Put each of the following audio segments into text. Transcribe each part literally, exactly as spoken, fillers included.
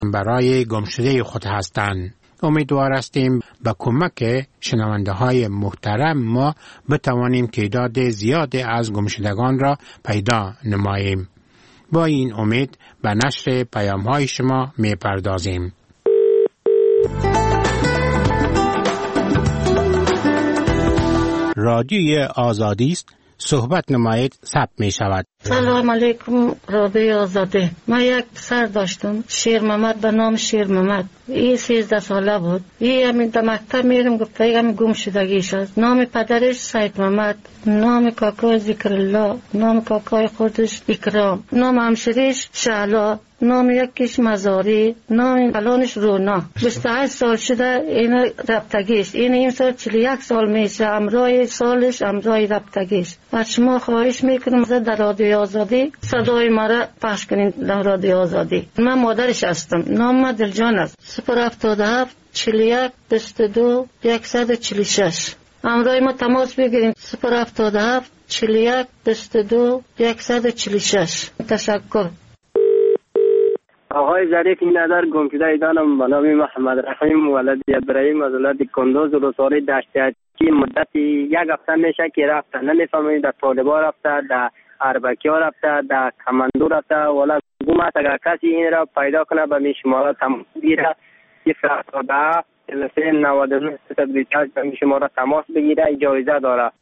برای گمشده خود هستند. امیدوار هستیم به کمک شنونده های محترم ما بتوانیم تعداد زیادی از گمشدگان را پیدا نماییم. با این امید به نشر پیام های شما می پردازیم. رادیوی آزادی است، صحبت نمایید ثبت می شود. سلام علیکم رادیوی آزادی. من یک پسر داشتم، شیر محمد به نام شیر محمد. این سیزده ساله بود. این همین در مکتب میرم گفته هم گم شدگیش است. نام پدرش سید محمد، نام کاکای ذکر الله، نام کاکای خودش اکرام، نام همشریش شعلا، نام یکیش مزاری، نام الانش رونا. بیست و هشت سال شده این رفتگیش. این این سال چهل و یک سال میشه. امرای سالش امرای رفتگیش. از شما خواهش میکنم در رادیوی آزادی صدای مرا پخش کنین در رادیوی آزادی. من مادرش هستم. نام من دلجان است. صفر هفتاد و هفت چهل و یک بیست و دو صد و چهل و شش. امرای ما تماس بگیرین. صفر هفتاد و هفت چهل و یک بیست و دو صد و چهل و شش. تشکر. آقای ظریف این نظر گم شده ایدانم به نام محمد رحیم ولد ابراهیم از ولد کندوز روساری دشتی مدتی یک هفته میشه که رفته. نمیفهمید در طالبا رفته، در اربکی ها رفته، در کماندو رفته. ولی گم است. اگر کسی این را پیدا کنه به می شماره تماس بگیره. صفر هفتاد و هفت چهل و سه نود و نه صد و بیست و هشت به می شماره تماس بگیره. جایزه داره.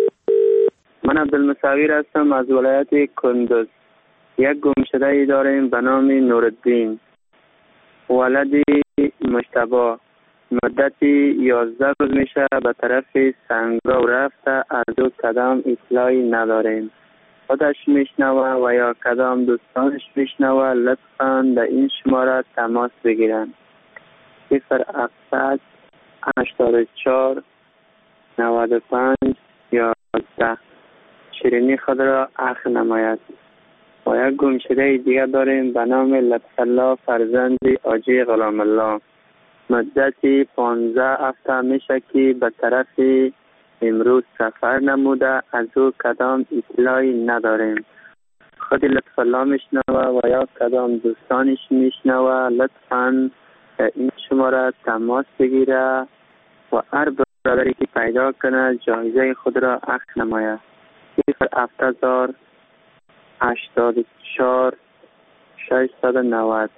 من عبدالمصور هستم از ولایت کندوز. یک گمشده ای داریم به نام نورالدین ولدی مجتبی. مدتی یازده روز میشه به طرف سنگرو رفته. از او کدام اطلاعی نداریم. خودش میشنوه و یا کدام دوستانش میشنوه لطفاً به این شماره تماس بگیرن. صفر هفتصد هشتاد و چهار نود و پنج یازده. شیرینی خود را اخ نماید. و یک گمشده دیگر داریم به نام لطفالله فرزند حاجی غلام الله. مدتی پانزده هفته میشه که به طرف امروز سفر نموده. از او کدام اطلاعی نداریم. خود لطفالله میشنوه و یا کدام دوستانش میشنوه لطفاً این شماره تماس بگیره و هر برادری که پیدا کنه جایزه خود را اخذ نماید. صفر هفت هزار هشتاد و چهار ششصد و نود.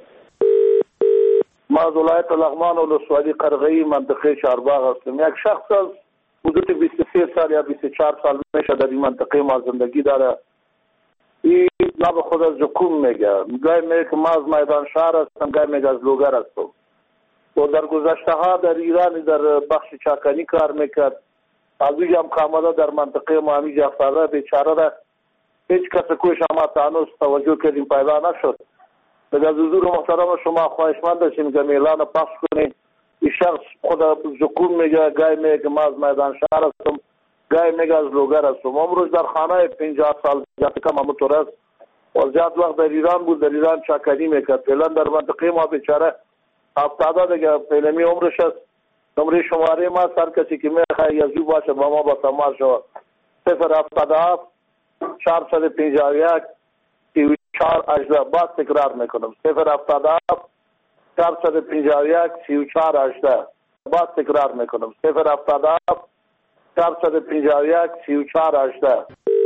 ما از ولایت لغمان و ولسوالی قرغه‌ای منطقه چهارباغ هستم. یک شخص از حدود بیست و سه سال یا بیست و چهار سال میشه در این منطقه ما زندگی داره. این نام خود از جکوم میگه. گاهی میگه که ما از میدان شهر هستم، گاهی میگه از لوگر هستم. و در گذشته ها در ایران در بخش چاکنی کار میکرد. از اوی هم کاملا در منطقه ما همیجا افتاده. بیچاره را هیچ کس کوش ما تانوس توجه کردیم پیدا نشد. از حضور محترم شما خواهشمند داشتیم که اعلان پخش کنید. این شخص خود جکوم میگه، گاهی میگه ما از میدان شهر هستم، گاهی میگه از لوگر هستم. امروز در خانه پنجاه سال زیاد کم همونطور است و زیاد وقت در ایران بود، در ایران چاکنی میکرد. فعلا در منطقه ما بیچاره افتاده دیگه. فعلمی عمرش است. نمره شماره ما هر کسی که میخواه یزو باشه با ما با تماس شود. صفر هفتاد هفت چهارصد و پنجاه و یک سی و چهار هجده. باز تکرار میکنم. صفر هفتاد هفت چهارصد و پنجاه و یک سی و چهار هجده. باز تکرار میکنم. صفر هفتاد هفت چهارصد و پنجاه و یک سی و چهار هجده.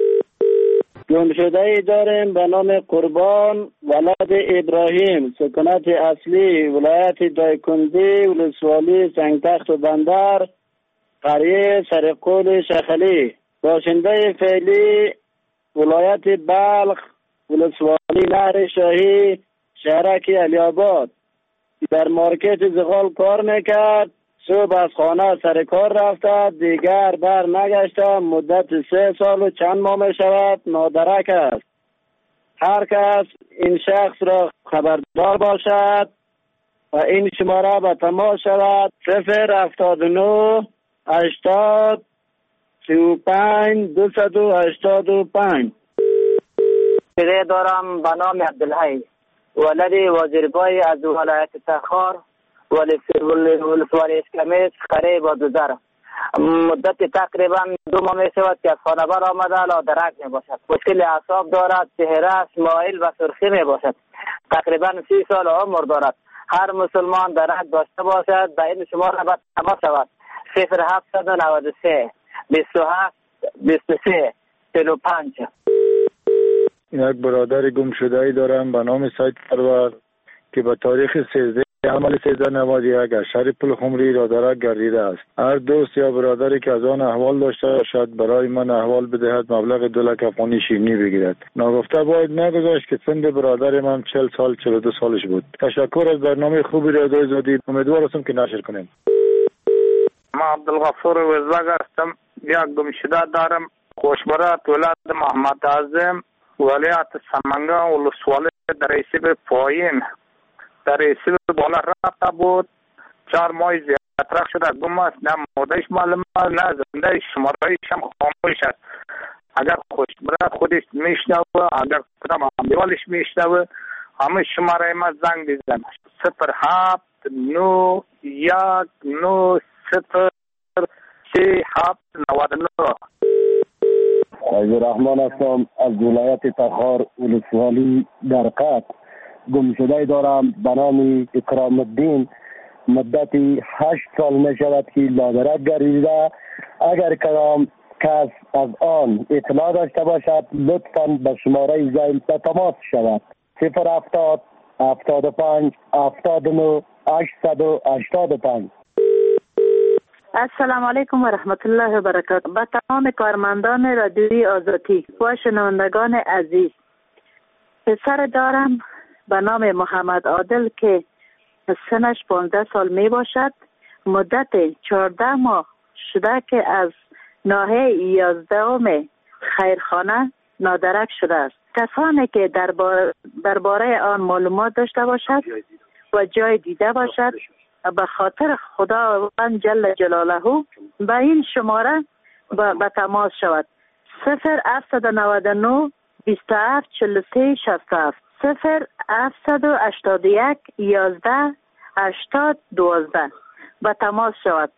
گمشده ای داریم به نام قربان ولد ابراهیم. سکونت اصلی ولایت دایکنزی ولسوالی سنگتخت و بندر قریه سرقول شخلی. باشنده فعلی ولایت بلخ ولسوالی نهر شاهی شهرک علی آباد. در مارکت زغال کار میکرد. صبح از خانه سر کار رفته، دیگر بر نگشته. مدت سه سال و چند ماه می شود نادرک است. هر کس این شخص را خبردار باشد و این شماره به تماس شود. صفر هفتاد و نه هشتاد سی و پنج دویست و هشتاد و پنج. پیده دارم به نام عبدالحی ولد وزیرگاه از ولایت تخار ولسوالی اسکمیس قریه بازودر. مدت تقریبا دو ماه می شود که از خانه بر آمده لادرک می باشد. مشکل اعصاب دارد، چهرهش مایل و سرخی می باشد. تقریبا سی سال عمر دارد. هر مسلمان درک داشته باشد به این شماره به تماس شود. صفر هفتصد و نود و سه بیست و هفت بیست و سه چهل و پنج. یک برادر گم شده ای دارم به نام سید پرور که به تاریخ سیزده عمل سیزده نود و یک از شهر پلخمری را درک گردیده است. هر دوست یا برادری که از آن احوال داشته باشد برای من احوال بدهد، مبلغ دو لک افغانی شیرینی بگیرد. ناگفته باید نگذاشت که سن برادر من چهل سال چهل و دو سالش بود. تشکر از برنامه خوبی را ارائه دادید. امیدوار هستم که نشر کنیم. ما عبدالغفور وزاگ هستم. یک گم شده دارم. خوشبرات ولایت محمد اعظم ولایت سمنگان ولسوالی در ریسیب پایین در ریسیب بالا رفته بود. چهار ماه زیادتر شده گم است. نه مادهش معلوم است نه زنده شمارهایش هم خاموش است. اگر خوشبرات خودش میشنوه، اگر کدام امیوالش میشنوه، همه شماره ما زنگ بزن. صفر هفت نو یک نو صفر سه هفت نود و نه. عبدالرحمن هستم از ولایت تخار ولسوالی در قط. گم شده دارم به نام اکرام الدین. مدتی هشت سال می شود که لادرک گردیده. اگر کدام کس از آن اطلاع داشته باشد لطفاً به شماره زنگ به تماس شود. صفر هفتاد هفتاد و پنج هفتاد و نه هشتصد و هشتاد و پنج. السلام علیکم و رحمت الله و برکاته. به تمام کارمندان رادیوی آزادی و شنوندگان عزیز، پسر دارم به نام محمد عادل که سنش پانزده سال می باشد. مدت چهارده ماه شده که از ناحیه یازدهم خیرخانه نادرک شده است. کسانی که درباره درباره آن معلومات داشته باشد و جای دیده باشد به خاطر خداوند جل جلاله به این شماره به تماس شود. صفر هفتصد و نود و نه بیست و هفت چهل و سه شصت و هفت صفر هفتصد و هشتاد و یک یازده هشتاد دوازده به تماس شود.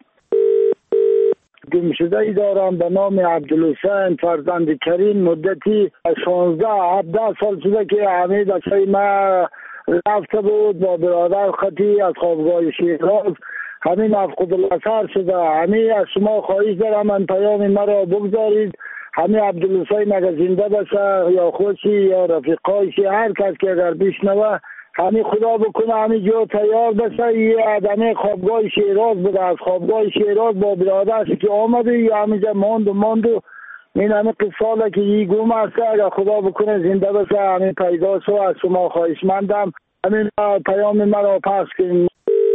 گم شده ای دارم به نام عبدالحسین فرزند کریم. مدتی شانزده هفده سال شده که همه بچه ما رفته بود با برادر خطی از خوابگاه شیراز. همین مفقود الاثر شده. همین از شما خواهش دارم من پیام مرا بگذارید. همین عبدالحسین اگر زنده باشه یا خودشی یا رفیقایشی هر کس که اگر بشنوه همین خدا بکنه همین جو تیار بشه. یه آدمی خوابگاه شیراز بوده. از خوابگاه شیراز با برادرش که آمده یا همینجا ماند و ماند و این همه قصاله که یه گم است. اگر خدا بکنه زنده بشه همین پیدا شو. از شما خواهش مندم همین پیام مرا پخش کنید.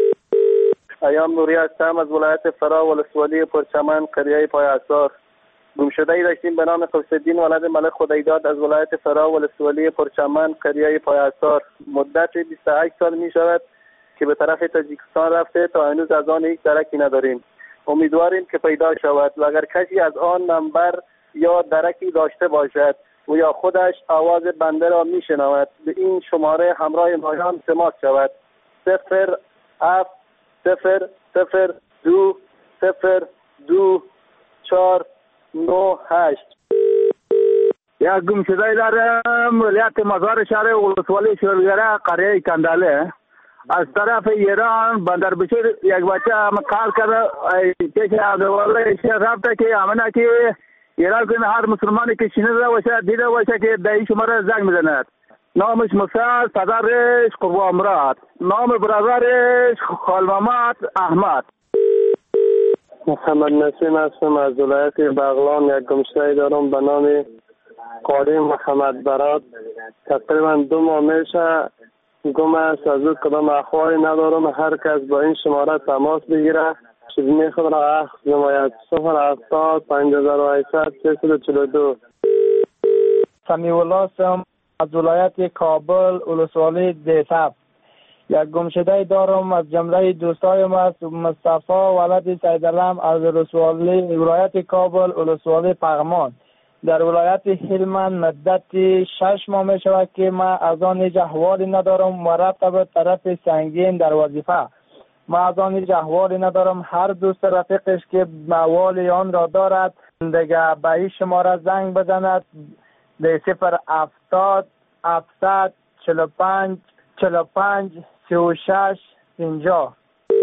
ایام نوری هستم از ولایت فرا ولسوالی پرچمن قریه پای اثار. گم شده ای داشتیم به نام قوس‌الدین ولد ملک خدایداد از ولایت فرا ولسوالی پرچمن قریه پای اثار. مدت بیست و هشت سال می شود که به طرف تاجیکستان رفته. تا هنوز از آن هیچ درکی نداریم. امیدواریم که پیدا شود و اگر کسی از آن نمبر یا درکی داشته باشد و یا خودش آواز بنده را می شنود به این شماره همراه مایان تماس شود. صفر هفت صفر صفر دو صفر دو چهار نه هشت. یک گم شده دارم ولایت مزار شهر ولسوالی شلگره قریه کنداله. از طرف ایران بندر بشیر یک بچه هم کار کرده چه عبدالله شیخ رفته که همینه که ایران کنه هر مسلمانی که شنیده باشه دیده باشه که به این شماره زنگ میزند. نامش موسی، پدرش قربان مراد، نام برادرش خالمامد احمد. محمد نسیم هستم از ولایت بغلان. یک گمشده دارم به نام قاری محمد برات. تقریبا دو ماه میشه گم است. از او کدام اخباری ندارم. هر کس با این شماره تماس بگیره چیزی خود را اخذ نماید. صفر هفتاد پنج هزار و هشتصد سیصد و چهل و دو. سمیع الله هستم از ولایت کابل ولسوالی دیساب. یک گمشده دارم از جمله دوستایم است مصطفی ولد سیدالم از ولسوالی ولایت کابل ولسوالی پغمان. در ولایت هلمند مدت شش ماه می شود که ما از آن هیچ احوالی ندارم و رفته به طرف سنگین در وظیفه. ما از آن هیچ احوالی ندارم. هر دوست رفیقش که موال آن را دارد دیگه به این شماره زنگ بزند به صفر هفتاد هفتصد چهل و پنج چهل و پنج سی و شش پنجاه.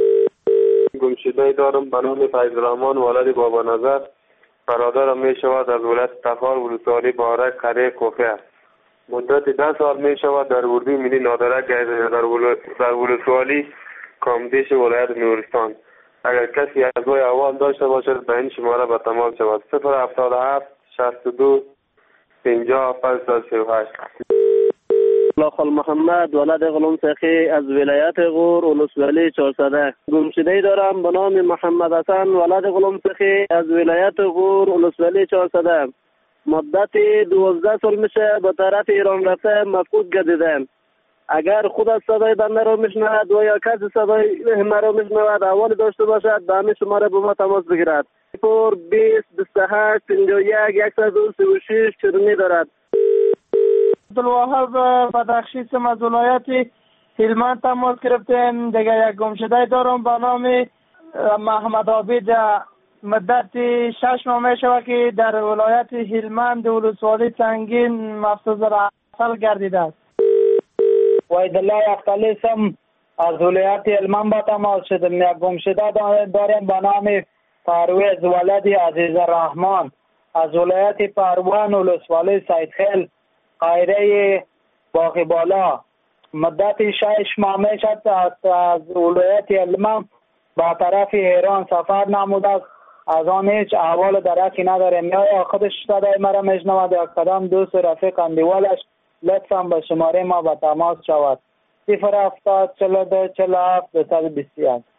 گمشده دارم به نام فیض‌الرحمن ولد بابا نظر. برادرم می شود از ولایت تخار ولسوالی بارک قریه کوفه. مدت ده سال می شود در اردوی ملی نادرک در ولسوالی کامدیش ولایت نورستان. اگر کسی از وی احوال داشته باشد به این شماره به تماس شود. صفر هفتاد و هفت شصت و دو پنجاه پنجصد و سی و هشت. خل محمد ولد غلام سخی از ولایت غور ولسوالی چهارصده. گمشده دارم به نام محمد حسن ولد غلام سخی از ولایت غور ولسوالی چهارصده. مدت دوازده سال میشه به طرف ایران رفته مفقود گردیدم. اگر خود از صدای بنده را میشنود و یا کسی صدای مرا میشنود احوال داشته باشد به همین شماره به ما تماس بگیرد. صفر بیست بیست و هشت پنجاه و یک صد و سی و شش چرمی دارد. عبدالوهاب بدخشی از ولایت هلمند تماس گرفتیم. دیگه یک گمشده دارم به نام محمد عابد. مدت شش ماه می شود که در ولایت هلمند ولسوالی سنگین مفسوس رسل گردیده است. وحیدالله اختلیسم از ولایت هلمند با تماس شدم. یک گمشده داریم به نام پرویز ولد عزیز الرحمن از ولایت پروان ولسوالی سیدخیل قایره باقی بالا. مدت شش ماه می شود از ولایت هلمند با طرف ایران سفر نموده است. از آن هیچ احوال درکی نداریم. یا خودش صدای مرا میشنود یا کدام دوست رفیق اندیوالش لطفا به شماره ما به تماس شود. صفر هفتاد چهل و دو چهل و هفت دویست و بیست و یک.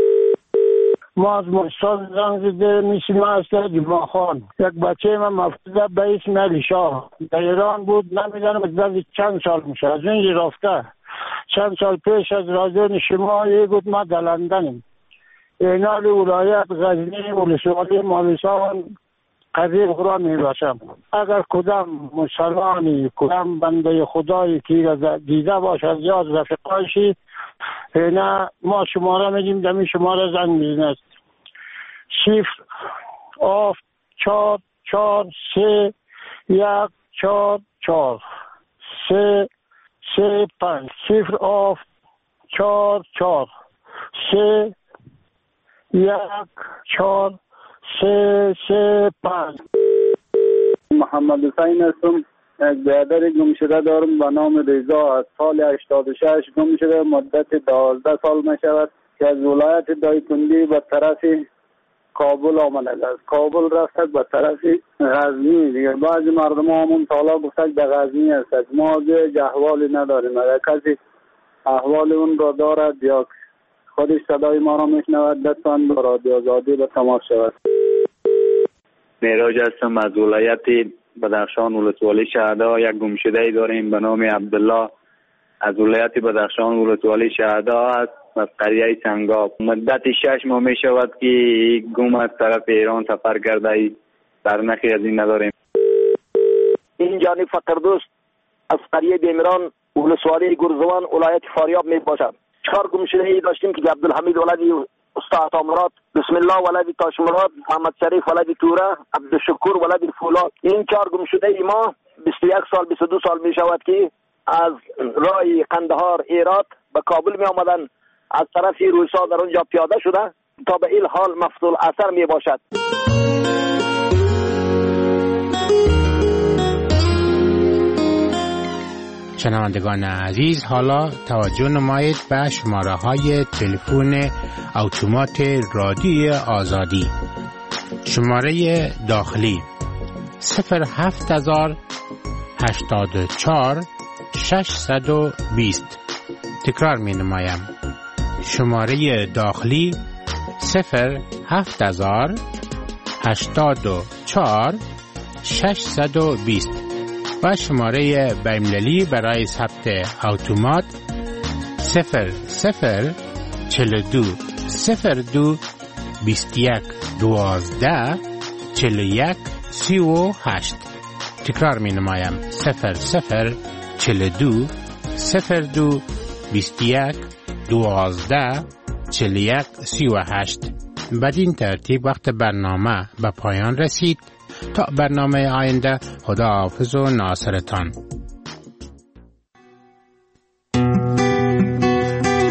ما از مستان زنگ زده میشیم از جمعه خان. یک بچه من مفقوده به اسم علی شاه در ایران بود. نمیدانم از چند سال میشه از این رفته. چند سال پیش از رادیو شما یه گفت ما در لندنیم. اینال ولایت غزنی ولسوالی مالستان قریب خدا می باشم. اگر کدام مسلمانی کدام بنده خدایی که دیده باشد یا از رفقایشی نه ما شماره میگیم دمی شماره زنگ میزنید. صفر آف چهار چهار سه یک چهار چهار سه سه پنج. صفر آف چهار چهار سه یک چهار سه سه پنج. محمد حسین هستم. یک برادر گم شده دارم به نام رضا از سال هشتاد و شش گم شده. مدت دوازده سال می شود که از ولایت دایکندی به طرف کابل آمده است. کابل رفته به طرف غزنی. دیگه بعضی مردم همون تالا گفتن به غزنی است. ما دیگه احوالی نداریم. اگر کسی احوال اون را دارد یا خودش صدای ما را میشنود لطفاً با رادیو آزادی به تماس شود. معراج هستم از ولایت بدخشان ولسوالی شهدا. یک گمشده داریم به نام عبدالله از ولایت بدخشان ولسوالی شهدا است از قریه سنگاب. مدت شش ماه می شود که گم از طرف ایران سفر کرده. در نخی از این نداریم. این جانب فقردوست از قریه بیمران ولسوالی گرزوان ولایت فاریاب می باشد. چهار گمشده ای داشتیم که عبدالحمید ولدی استاد عطامراد، بسم الله ولدی تاشمراد، محمد شریف ولدی توره، عبدالشکور ولدی فولاد. این چهار گمشده ای ما بیست و یک سال بیست و دو سال می شود که از راه قندهار ایرات به کابل می آمدن. از طرف روسا در اونجا پیاده شده تا به این حال مفصول اثر می باشد. شنوندگان عزیز، حالا توجه نمایید به شماره های تلفن اتومات رادیوی آزادی. شماره داخلی صفر هفت هزار هشتاد و چهار ششصد و بیست. تکرار می نمایم. شماره داخلی صفر هفت هزار هشتاد و چهار ششصد و بیست و شماره بین‌المللی برای ثبت اتومات صفر صفر چهل و دو صفر دو بیست و یک دوازده چهل و یک سی و هشت. تکرار می نمایم. صفر صفر چهل و دو صفر دو بیست و یک دوازده چهل و یک سی و هشت. بدین ترتیب وقت برنامه به پایان رسید. تا برنامه آینده، خدا حافظ و ناصرتان.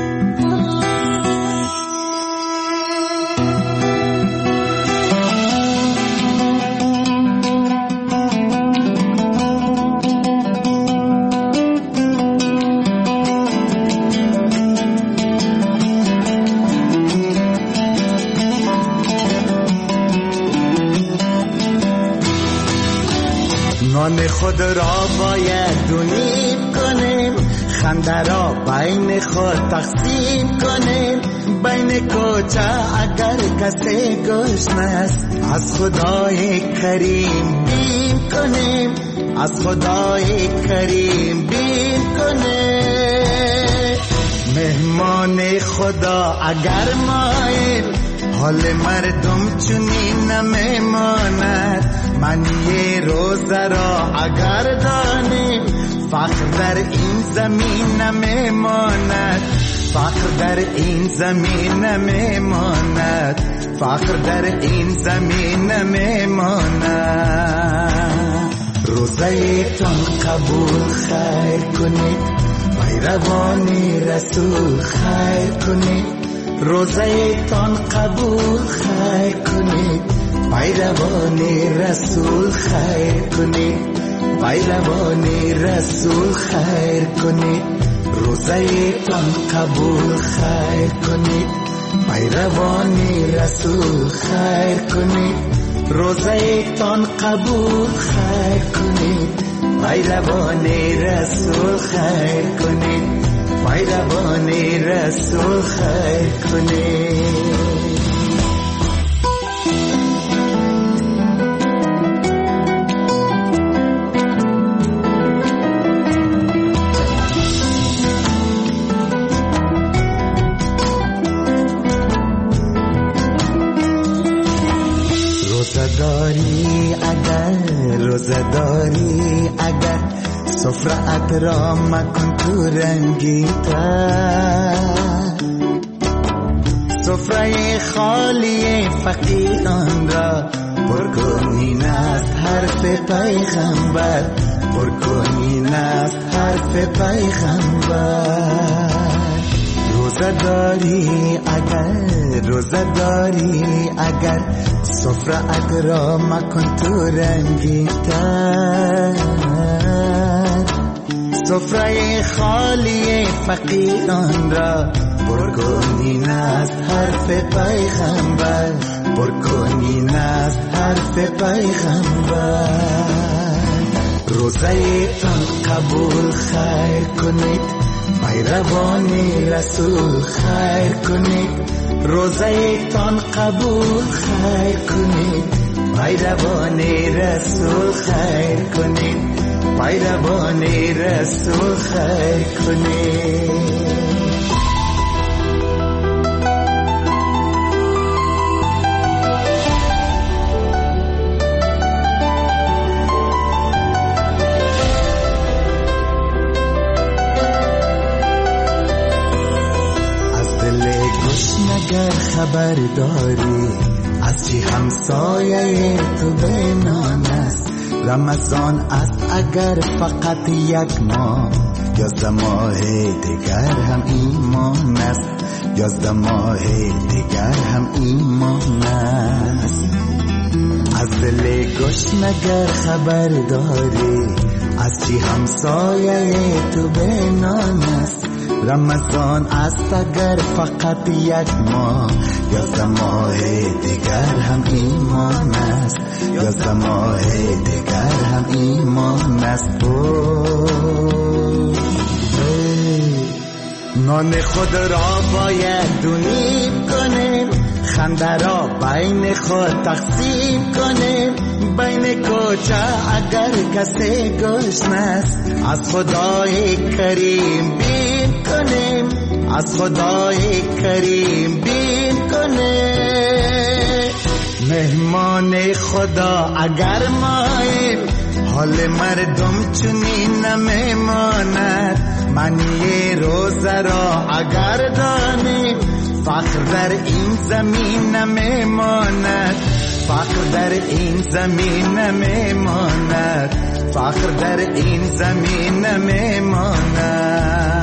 نان خود را باید دو نیم کنیم، خنده را بین خود تقسیم کنیم. بین کوچه اگر کسی گشنه است، از خدای کریم بیم کنیم، از خدای کریم بیم کنیم. مهمان خدا اگر مایل، حال مردم چنین نمیماند. معنی روزه را اگر دانیم، فقر در این زمین نمیماند، فقر در این زمین نمیماند، فقر در این زمین نمیماند. روزه تان قبول خیر کنید، پیروان رسول خیر کنید. روزه تان قبول خیر کنید، پیروان رسول خیر کنید، پیروان رسول خیر کنید. روزه تان قبول خیر کنید، پیروان رسول خیر کنید. روزه تان قبول خیر کنید، پیروان رسول خیر کنید، پیروان رسول خیر کنید. روزداری اگر روزداری اگر سفره‌ات را مکن تو رنگی‌تر، سفره خالی فقیران را پر کنین است حرف پیغمبر، پر کنین است حرف پیغمبر. روزداری اگر روزداری اگر سفره‌ات را مکن تو رنگی‌تر، سفره خالی فقیران را پر کنین است حرف پیغمبر، پر کنین است حرف پیغمبر. روزه تان قبول خیر کنید، پیروان رسول خیر کنید. روزه تان قبول خیر کنید، پیروان رسول خیر کنید، پیروان رسول خیر کنید. اگر خبر داری از چی همسایه تو بینان است، رمضان است اگر فقط یک ماه، یازده ماه دیگر هم ایمان است، یازده ماه دیگر هم ایمان است. از دل گشنگر خبر داری از چی همسایه تو بینان است، رمضان است اگر فقط یک ماه، یازده ماه دیگر هم ایمان است، یازده ماه دیگر هم ایمان است. نان خود را باید دو نیم کنیم، خنده را بین خود تقسیم کنیم. بین کوچه اگر کسی گشنه است، از خدای کریم بیم کنیم، از خدای کریم بیم کنیم. مهمان خدا اگر مایل، حال مردم چنین نمیماند. معنی روزه را اگر دانیم، فقر در این زمین نمیماند، فقر در این زمین نمیماند، فقر در این زمین نمیماند.